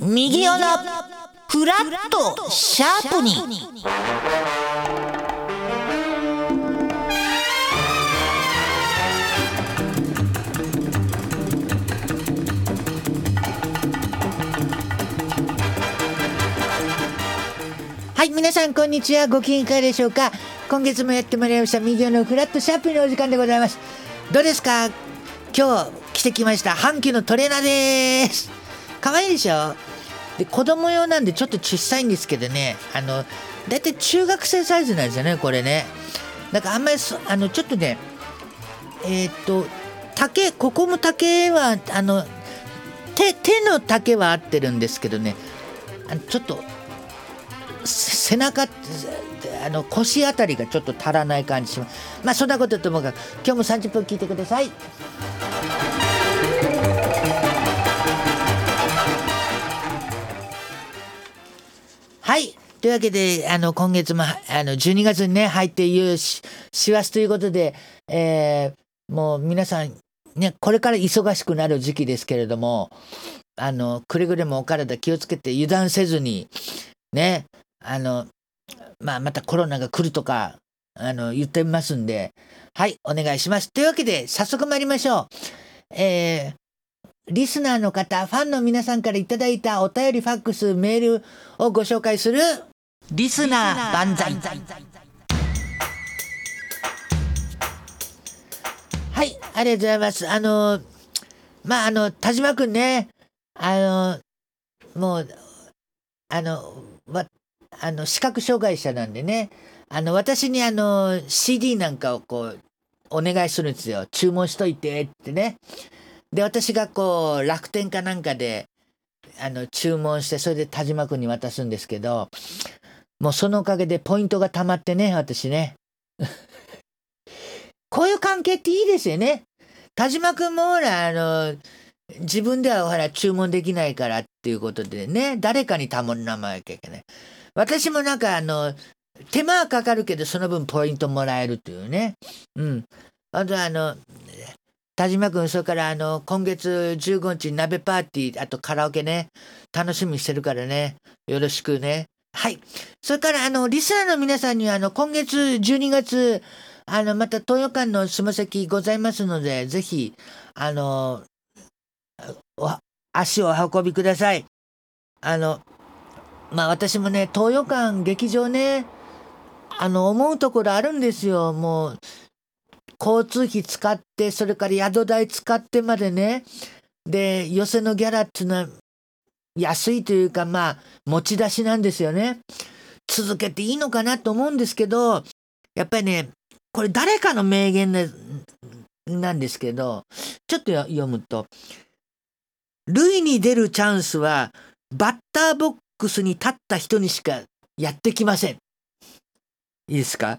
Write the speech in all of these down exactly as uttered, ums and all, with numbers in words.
右尾のフラットシャープに。はい、皆さんこんにちは。ご機嫌いかがでしょうか。今月もやってまいりました右尾のフラットシャープにお時間でございます。どうですか。今日着てきました阪急のトレーナーです。可愛いでしょ。で子供用なんでちょっと小さいんですけどね、あのだいたい中学生サイズなんですよね、これね。だからあんまりあのちょっとねえー、っと丈、ここも丈はあの 手, 手の丈は合ってるんですけどね、あのちょっと背中あの腰あたりがちょっと足らない感じします。まあそんなことともかく今日もさんじゅっぷん聞いてください。はい、というわけであの今月もあのじゅうにがつにね入っていうし師走ということで、えー、もう皆さんねこれから忙しくなる時期ですけれども、あのくれぐれもお体気をつけて油断せずにね、あのまあまたコロナが来るとかあの言ってみますんで、はいお願いします。というわけで早速参りましょう。えーリスナーの方、ファンの皆さんからいただいたお便り、ファックス、メールをご紹介するリスナー万歳。はい、ありがとうございます。あのまああの田島くんね、あのもうあのわあの視覚障害者なんでね、あの私にあの シーディー なんかをこうお願いするんですよ。注文しといてってね。で私がこう楽天かなんかであの注文して、それで田島くんに渡すんですけど、もうそのおかげでポイントがたまってね、私ねこういう関係っていいですよね。田島くんもほらあの自分ではほら注文できないからっていうことでね、誰かに頼まなきゃいけない。私もなんかあの手間はかかるけどその分ポイントもらえるというね。うんあとあの田島君、それからあの今月じゅうごにち鍋パーティー、あとカラオケね、楽しみにしてるからね、よろしくね。はい。それからあのリスナーの皆さんにはあの今月じゅうにがつあのまた東洋館の下席ございますので、ぜひあの足をお運びください。あのまあ私もね東洋館劇場ね、あの思うところあるんですよ。もう交通費使って、それから宿代使ってまでね、で寄席のギャラっていうのは安いというか、まあ持ち出しなんですよね。続けていいのかなと思うんですけど、やっぱりねこれ誰かの名言でなんですけど、ちょっと読むと、塁に出るチャンスはバッターボックスに立った人にしかやってきません。いいですか。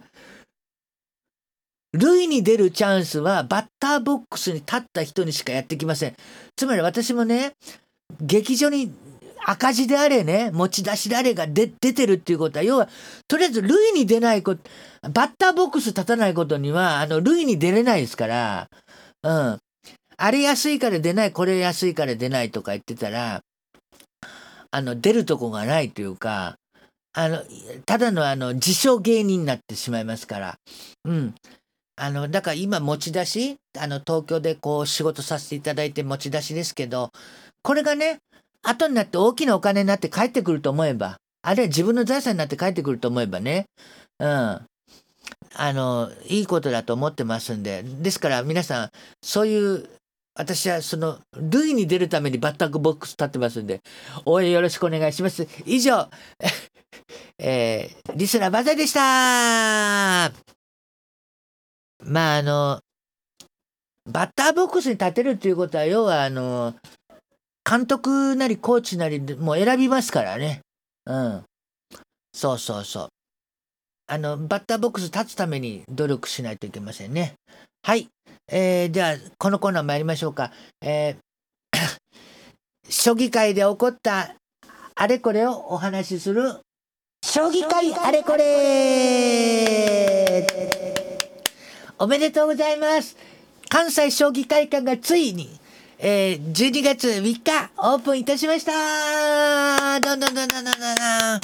塁に出るチャンスはバッターボックスに立った人にしかやってきません。つまり私もね、劇場に赤字であれね、持ち出しであれが出てるっていうことは、要はとりあえず塁に出ないこと、バッターボックス立たないことにはあの塁に出れないですから、うん、あれ安いから出ない、これ安いから出ないとか言ってたら、あの出るとこがないというか、あのただのあの自称芸人になってしまいますから、うん。あのだから今持ち出し、あの東京でこう仕事させていただいて持ち出しですけど、これがね後になって大きなお金になって帰ってくると思えば、あるいは自分の財産になって帰ってくると思えばね、うんあのいいことだと思ってますんで、ですから皆さんそういう、私はその塁に出るためにバッターボックス立ってますんで、応援よろしくお願いします。以上えー、リスナーバザでした。まああのバッターボックスに立てるっていうことは、要はあの監督なりコーチなりもう選びますからね。うんそうそうそう、あのバッターボックス立つために努力しないといけませんね。はい、えー、ではこのコーナー参りましょうか。えー、将棋界で起こったあれこれをお話しする将棋界あれこれ。おめでとうございます。関西将棋会館がついにえー、じゅうにがつみっかオープンいたしました。どんどんどんどんどんどんどん。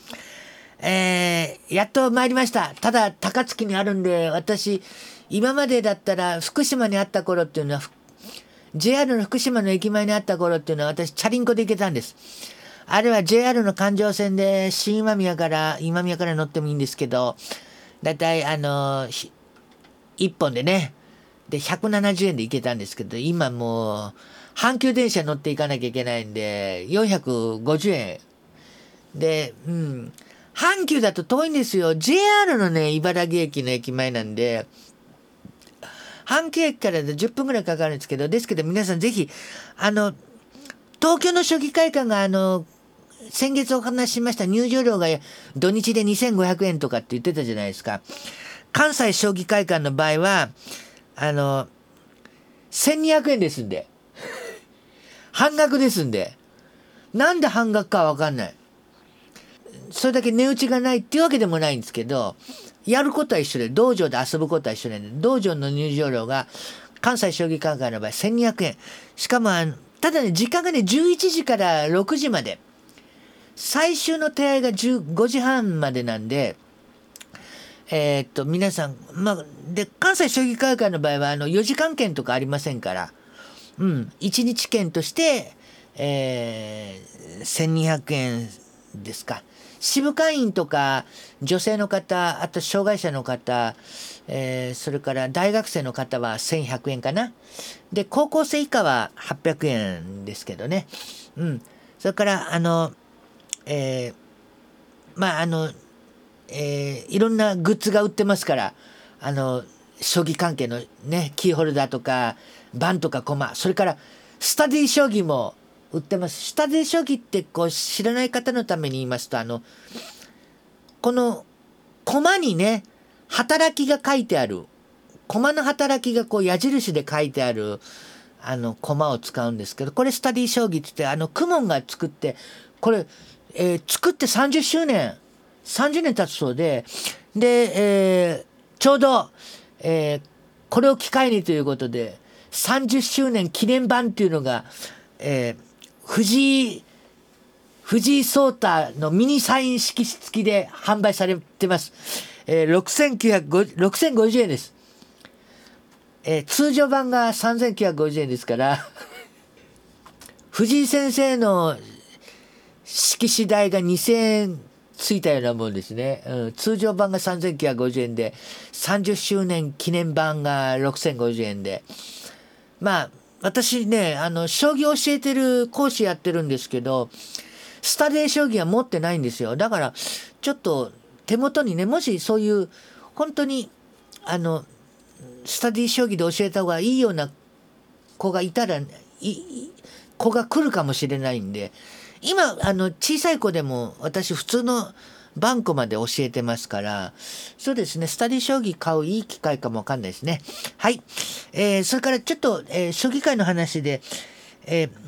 えー、やっと参りました。ただ高槻にあるんで、私今までだったら福島にあった頃っていうのは ジェイアール の福島の駅前にあった頃っていうのは私チャリンコで行けたんです。あれは ジェイアール の環状線で新今宮から今宮から乗ってもいいんですけど、だいたいあのー、いっぽんでねでひゃくななじゅうえんで行けたんですけど、今もう阪急電車乗っていかなきゃいけないんでよんひゃくごじゅうえんで、うん、阪急だと遠いんですよ。 ジェイアール のね茨城駅の駅前なんで阪急駅からでじゅっぷんぐらいかかるんですけど、ですけど皆さんぜひあの東京の将棋会館があの先月お話ししました入場料が土日でにせんごひゃくえんとかって言ってたじゃないですか。関西将棋会館の場合はあのせんにひゃくえんですんで半額ですんで、なんで半額かわかんない。それだけ値打ちがないっていうわけでもないんですけど、やることは一緒で道場で遊ぶことは一緒なんで、道場の入場料が関西将棋会館の場合せんにひゃくえん、しかもあのただね時間がねじゅういちじからろくじまで、最終の手合いがじゅうごじはんまでなんで、えー、っと皆さん、まあ、で関西将棋会館の場合はあのよじかん券とかありませんから、うん、いちにち券として、えー、せんにひゃくえんですか。支部会員とか女性の方、あと障害者の方、えー、それから大学生の方はせんひゃくえんかな。で高校生以下ははっぴゃくえんですけどね。うん、それからあのえー、まああの、えー、いろんなグッズが売ってますから、あの将棋関係のねキーホルダーとか盤とか駒、それからスタディ将棋も売ってます。スタディ将棋ってこう知らない方のために言いますと、あのこの駒にね働きが書いてある、駒の働きがこう矢印で書いてあるあの駒を使うんですけど、これスタディ将棋って言って、あのクモンが作って、これ、えー、作ってさんじゅっしゅうねんさんじゅうねん経つそうで、で、えー、ちょうど、えー、これを機会にということでさんじゅっしゅうねん記念版っていうのが、えー、藤井藤井聡太のミニサイン色紙付きで販売されてます。えー、ろくせんきゅうひゃくごじゅう ろくせんごじゅうえんです。えー、通常版がさんぜんきゅうひゃくごじゅうえんですから藤井先生の色紙代がにせんえんついたようなもんですね。うん、通常版がさんぜんきゅうひゃくごじゅうえんでさんじゅっしゅうねん記念版がろくせんごじゅうえんで、まあ私ねあの将棋を教えてる講師やってるんですけど、スタディ将棋は持ってないんですよ。だからちょっと手元にね、もしそういう本当にあのスタディ将棋で教えた方がいいような子がいたら、い子が来るかもしれないんで、今あの小さい子でも私普通のバンコまで教えてますから、そうですね、スタディ将棋買ういい機会かもわかんないですね。はい、えー、それからちょっと、えー、将棋界の話で、えー、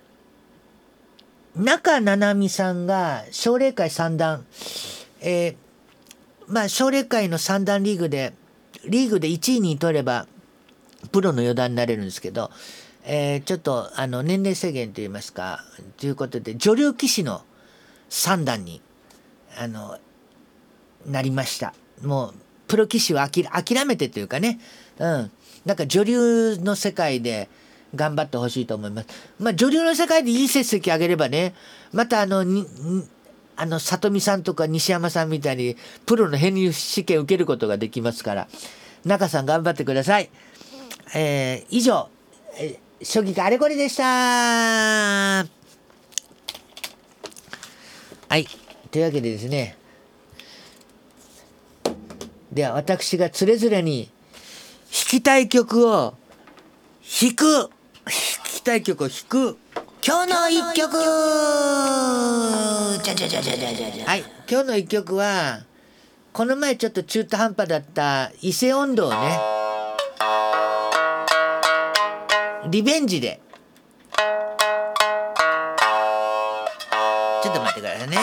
中七海さんが奨励会三段、えー、まあ奨励会の三段リーグでリーグでいちいに取ればプロの四段になれるんですけど、えー、ちょっとあの年齢制限といいますかということで女流棋士の三段にあのなりました。もうプロ棋士は諦めてというかね、うん、なんか女流の世界で頑張ってほしいと思います。まあ女流の世界でいい成績上げればね、またあのにあの里見さんとか西山さんみたいにプロの編入試験受けることができますから、中さん頑張ってください。えー、以上、えー、将棋かあれこれでした。はい、というわけでですね、では私がつれづれに弾きたい曲を弾く弾きたい曲を弾く今日の一曲、じゃじゃじゃじゃじゃじゃじゃ、はい、今日の一曲はこの前ちょっと中途半端だった伊勢音頭をねリベンジで、ちょっと待ってくださいね。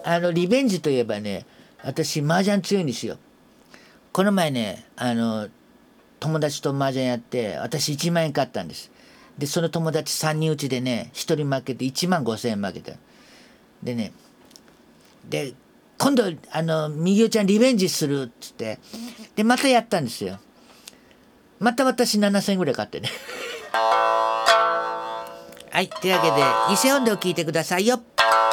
あのリベンジといえばね、私麻雀強いんですよ。この前ね、あの友達と麻雀やって私いちまん円買ったんです。でその友達さんにん打ちでね、ひとり負けていちまんごせんえん負けた。でね、で今度あの右打ちゃんリベンジするっつって、でまたやったんですよ。また私ななせんえんぐらい買ってね。はい、というわけで伊勢音頭を聞いてくださいよ。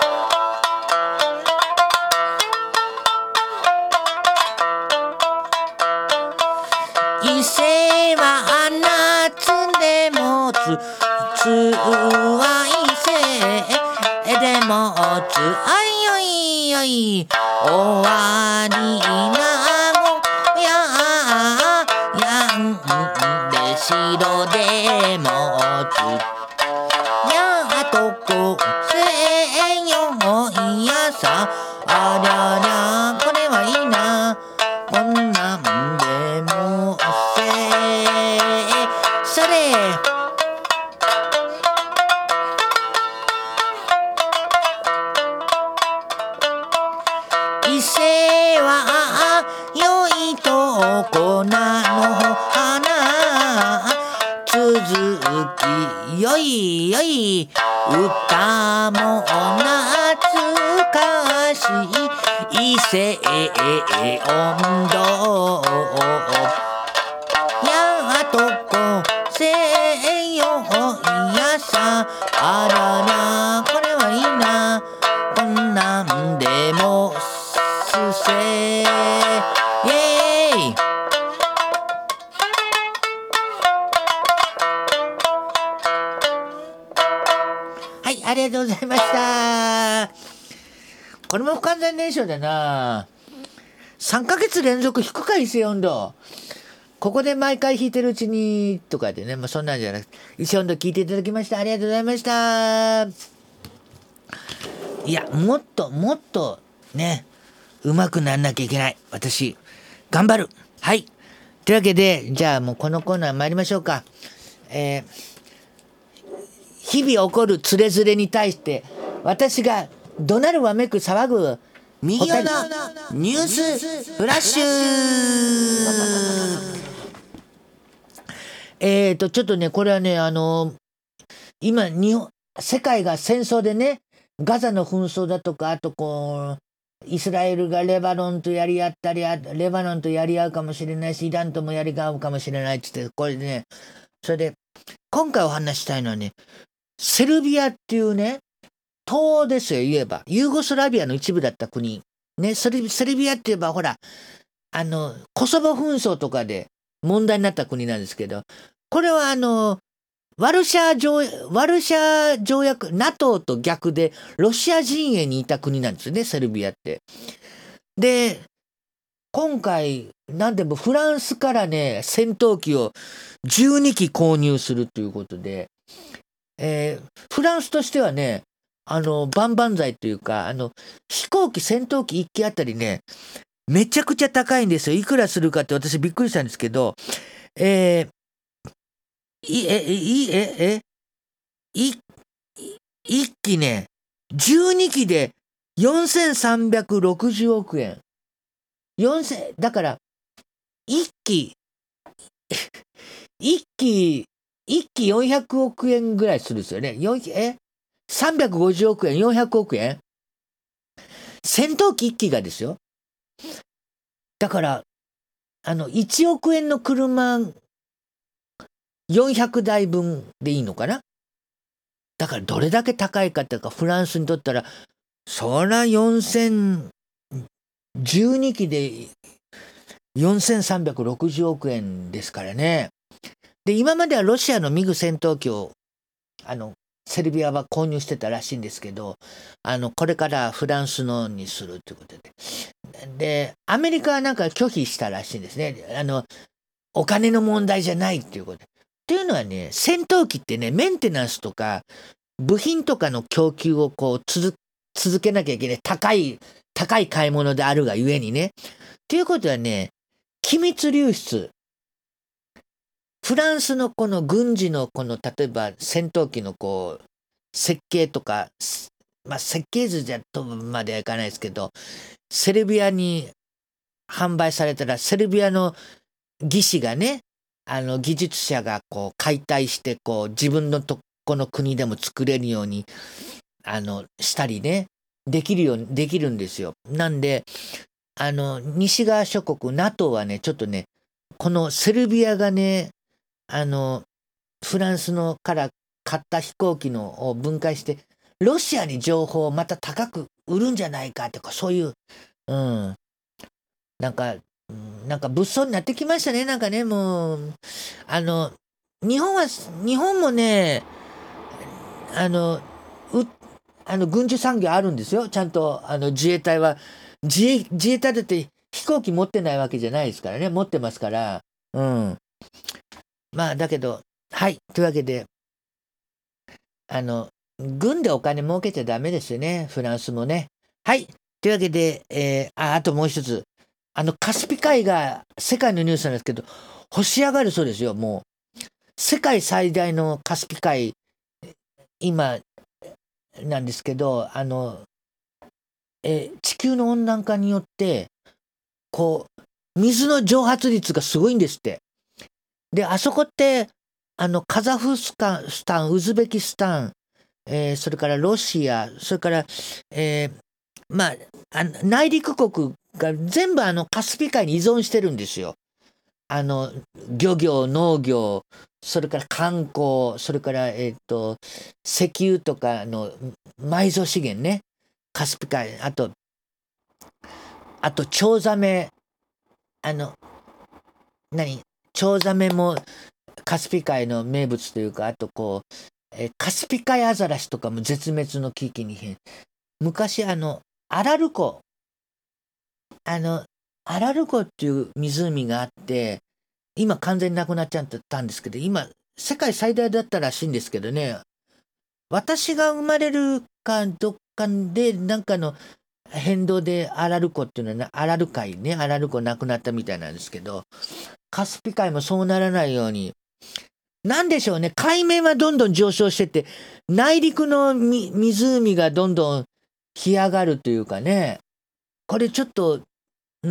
伊勢は夏でもつつは伊勢でもつあいよいよい終わりなごややんで白でもつやとこせよいやさありゃりゃこれはいいなこんなんでもせそれ伊勢は良いとこなの花続きよいよい歌も懐かしい伊勢音頭やとこせよいやさあららこれはいいなこんなんでもすせイエーイ。はい、ありがとうございました。これも不完全燃焼だな。さんかげつ連続弾くか伊勢音頭。ここで毎回弾いてるうちにとかでね、まあ、そんなんじゃなくて伊勢音頭聞いていただきましたありがとうございました。いやもっともっとね上手くなんなきゃいけない。私頑張る。はい、というわけでじゃあもうこのコーナー参りましょうか。えー、日々起こるつれづれに対して私が怒鳴るわめく騒ぐ右側のニュースフラッシュ。 えーとちょっとねこれはねあの今日本世界が戦争でねガザの紛争だとかあとこうイスラエルがレバノンとやり合ったりレバノンとやり合うかもしれないしイランともやり合うかもしれないっつってこれでねそれで今回お話したいのはねセルビアっていうね東欧ですよ言えばユーゴスラビアの一部だった国ねセルセルビアって言えばほらあのコソボ紛争とかで問題になった国なんですけどこれはあのワルシャ条ワルシャ条約 ナトー と逆でロシア陣営にいた国なんですよねセルビアって。で今回なんでもフランスからね戦闘機をじゅうにき購入するということで、えー、フランスとしてはねあの万々歳というかあの飛行機戦闘機いっきあたりねめちゃくちゃ高いんですよ。いくらするかって私びっくりしたんですけどえーいえいええい一機ねじゅうにきでよんせんさんびゃくろくじゅうおくえんよんせんだから一機一機一機よんひゃくおくえんぐらいするんですよね。よんえさんびゃくごじゅうおくえんよんひゃくおくえん戦闘機いっきがですよ。だからあのいちおくえんの車よんひゃくだいぶんでいいのかな。だからどれだけ高いかっていうかフランスにとったらそらよんせんじゅうにきでよんせんさんびゃくろくじゅうおくえんですからね。で今まではロシアのミグ戦闘機をあのセルビアは購入してたらしいんですけどあのこれからフランスのにするということででアメリカはなんか拒否したらしいんですね。あのお金の問題じゃないっていうことで。っていうのはね戦闘機ってねメンテナンスとか部品とかの供給をこう続続けなきゃいけない高い高い買い物であるがゆえにね。ということはね機密流出フランスのこの軍事のこの例えば戦闘機のこう設計とかまあ設計図じゃとまではいかないですけど、セルビアに販売されたらセルビアの技師がね、あの技術者がこう解体してこう自分のとこの国でも作れるようにあのしたりね、できるようにできるんですよ。なんであの西側諸国 ナトー はねちょっとねこのセルビアがねあのフランスのから買った飛行機のを分解してロシアに情報をまた高く売るんじゃないかとかそういううんなんかうんなんか物騒になってきましたね。なんかねもうあの日本は日本もねあのうあの軍需産業あるんですよ。ちゃんとあの自衛隊は自衛自衛隊だって飛行機持ってないわけじゃないですからね。持ってますから。うん。まあだけどはいというわけであの軍でお金儲けちゃダメですよね。フランスもね。はいというわけで、えーああともう一つあのカスピ海が世界のニュースなんですけど干し上がるそうですよ。もう世界最大のカスピ海今なんですけどあのえー地球の温暖化によってこう水の蒸発率がすごいんですって。であそこってあのカザフスタン、スタンウズベキスタン、えーそれからロシア、それから、えーまあ、あ内陸国が全部あのカスピ海に依存してるんですよ。あの漁業、農業、それから観光、それからえっ、と石油とかの埋蔵資源ね、カスピ海、あとあとチョウザメ、あの何チョウザメもカスピ海の名物というか、あとこう、えーカスピ海アザラシとかも絶滅の危機に変。昔あのアラル湖、あのアラル湖っていう湖があって、今完全になくなっちゃったんですけど、今世界最大だったらしいんですけどね、私が生まれるかどっかでなんかの変動でアラル湖っていうのはなアラル海ね、アラル湖なくなったみたいなんですけど、カスピ海もそうならないように、なんでしょうね、海面はどんどん上昇してって、内陸のみ湖がどんどん干上がるというかね、これちょっと、うん、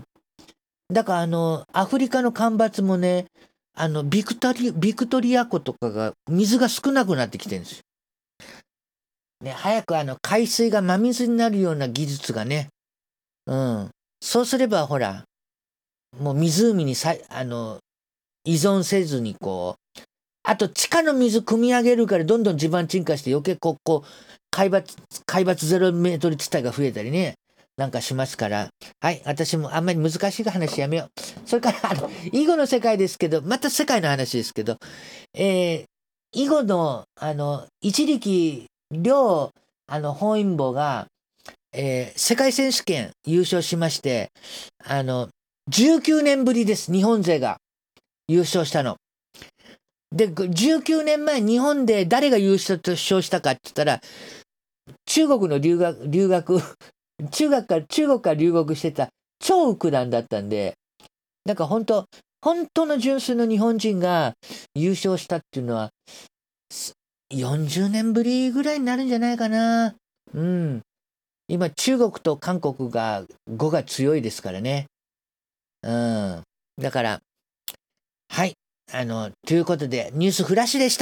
だからあの、アフリカの干ばつもね、あのビクトリ、ビクトリア湖とかが水が少なくなってきてるんですよ。ね、早くあの海水が真水になるような技術がね、うん、そうすればほら、もう湖にさあの依存せずにこう、あと地下の水汲み上げるからどんどん地盤沈下して余計こう、こう海抜、海抜ゼロメートル地帯が増えたりね、なんかしますから、はい、私もあんまり難しい話やめよう。それから、あの、囲碁の世界ですけど、また世界の話ですけど、えー囲碁の、あの、一力遼、あの、本因坊が、えー世界選手権優勝しまして、あの、じゅうきゅうねんぶりです、日本勢が優勝したの。で、じゅうきゅうねんまえ日本で誰が優勝したかって言ったら、中国の留学、留学、中学から、中国から留学してた張九段だったんで、なんか本当、本当の純粋の日本人が優勝したっていうのは、すよんじゅうねんぶりぐらいになるんじゃないかな。うん。今、中国と韓国が語が強いですからね。うん。だから、はい。あの、ということで、ニュースフラッシュでした。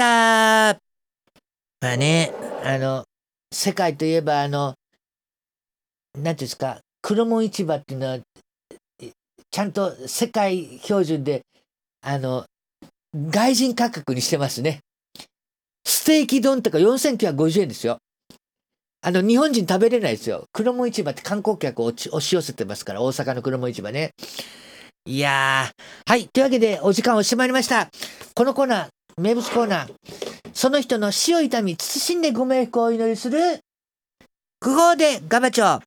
まあね、あの、世界といえば、あの、なんていうんですか、黒門市場っていうのは、えちゃんと世界標準で、あの、外人価格にしてますね。ステーキ丼とかよんせんきゅうひゃくごじゅうえんですよ。あの、日本人食べれないですよ。黒門市場って観光客を押し押し寄せてますから、大阪の黒門市場ね。いやー、はい。というわけで、お時間おしまいました。このコーナー、名物コーナー、その人の死を悼み、謹んでご冥福をお祈りする、苦報でガバチョウ。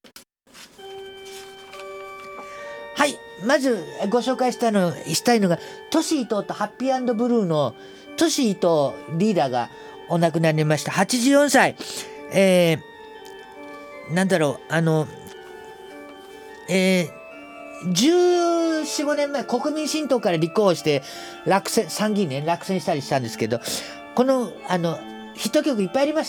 はい。まずご紹介したのしたいのが、トシ伊藤とハッピー&ブルーのトシ伊藤リーダーがお亡くなりになりました。はちじゅうよんさい。えー、なんだろう、あの、えー、じゅうよん、ごねんまえ、国民新党から立候補して落選、参議院ね、落選したりしたんですけど、この、あの、ヒット曲いっぱいありますね。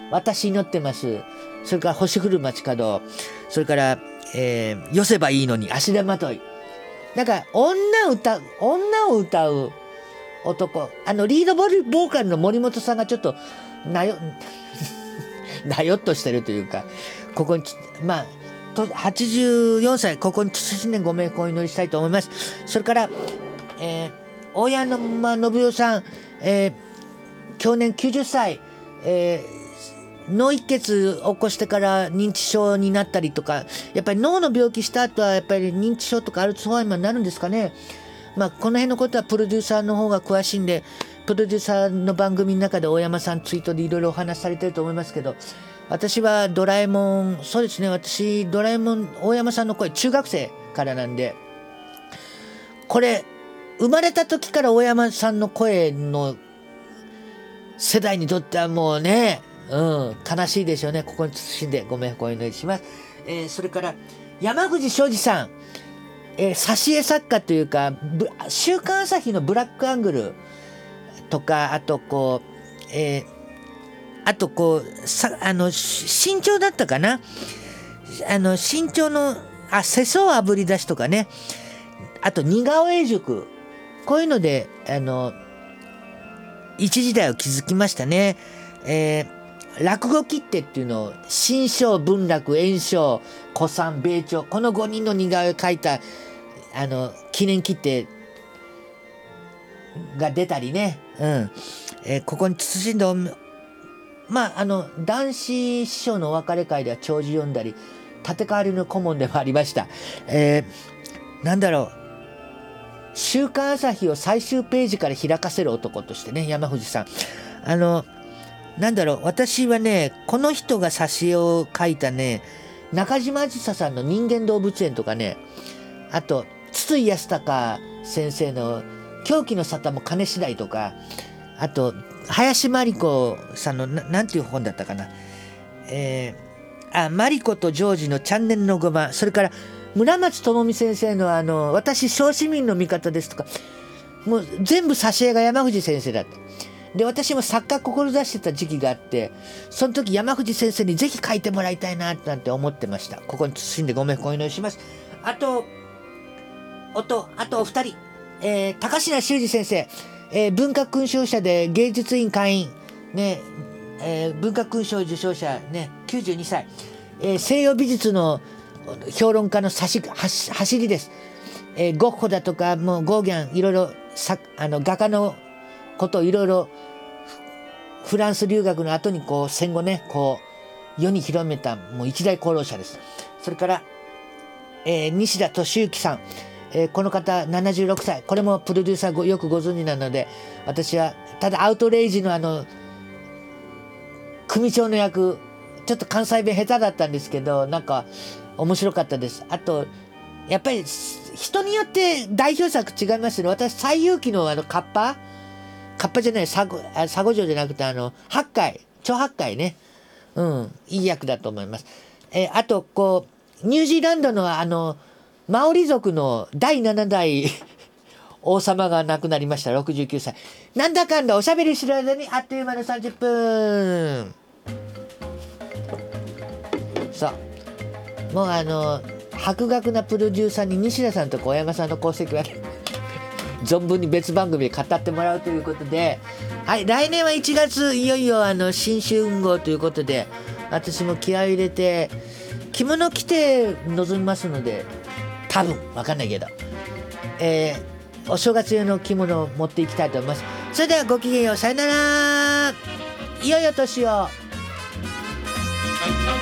私祈ってます。それから星降る街角、それから、えー、寄せばいいのに足手まとい。なんか女歌女を歌う男、あのリードボーカルの森本さんがちょっとなよなよっとしてるというか、ここにまあとはちじゅうよんさい、ここに謹んでご冥福をお祈りしたいと思います。それから、えー、大山信代さん、えー、去年きゅうじゅっさい、えー脳一血起こしてから認知症になったりとか、やっぱり脳の病気した後はやっぱり認知症とかアルツハイマーになるんですかね。まあこの辺のことはプロデューサーの方が詳しいんで、プロデューサーの番組の中で大山さんツイートでいろいろお話しされてると思いますけど、私はドラえもん、そうですね、私ドラえもん大山さんの声中学生からなんで、これ生まれた時から大山さんの声の世代にとってはもうね、うん、悲しいでしょうね。ここに謹んでご冥福をお祈りします。えー、それから山口昌司さん、えー、挿絵作家というか、週刊朝日のブラックアングルとか、あとこう、えー、あとこうさあの身長だったかな、あの身長のあ世相あぶり出しとかね、あと似顔絵塾、こういうのであの一時代を築きましたね。えー落語切手っていうのを新章、文楽、圓生、古参、米朝、このごにんの似顔絵を描いたあの記念切手が出たりね、うんえー、ここに謹んで、まああの男子師匠のお別れ会では弔辞読んだり、立て替わりの顧問でもありました。えー、なんだろう、週刊朝日を最終ページから開かせる男としてね、山藤さん、あのなんだろう、私はね、この人が挿絵を描いたね、中島あずささんの人間動物園とかね、あと筒井康隆先生の狂気の沙汰も金次第とか、あと林真理子さんの な, なんていう本だったかな、えー、あマリコとジョージのチャンネルのごま、それから村松智美先生のあの私小市民の味方ですとか、もう全部挿絵が山藤先生だった。で私も作家志してた時期があって、その時山藤先生にぜひ書いてもらいたいななんて思ってました。ここに謹んでご冥福をお祈りします。あとおとあとお二人、えー、高階修二先生、えー、文化勲章者で芸術院会員ね、えー、文化勲章受章者ね、きゅうじゅうにさい、えー、西洋美術の評論家の走りです。えー、ゴッホだとかもうゴーギャンいろいろあの画家のことをいろいろフランス留学の後にこう戦後ねこう世に広めたもう一大功労者です。それから、えー、西田敏行さん、えー、この方ななじゅうろくさい、これもプロデューサーよくご存知なので、私はただアウトレイジのあの組長の役ちょっと関西弁下手だったんですけど、なんか面白かったです。あとやっぱり人によって代表作違いますね。私西遊記のあのカッパカッパじゃない、サゴ、サゴ城じゃなくて、あの、八海、超八海ね。うん、いい役だと思います。えー、あと、こう、ニュージーランドのあの、マオリ族のだいななだい王様が亡くなりました。ろくじゅうきゅうさい。なんだかんだおしゃべりしてる間にあっという間のさんじゅっぷん。そう。もうあの、博学なプロデューサーに西田さんと小山さんの功績はね、存分に別番組で語ってもらうということで、はい、来年はいちがついよいよあの新春運動ということで、私も気合い入れて着物着て臨みますので、多分わかんないけど、えー、お正月用の着物を持っていきたいと思います。それではごきげんよう、さよなら、いよいよ年を。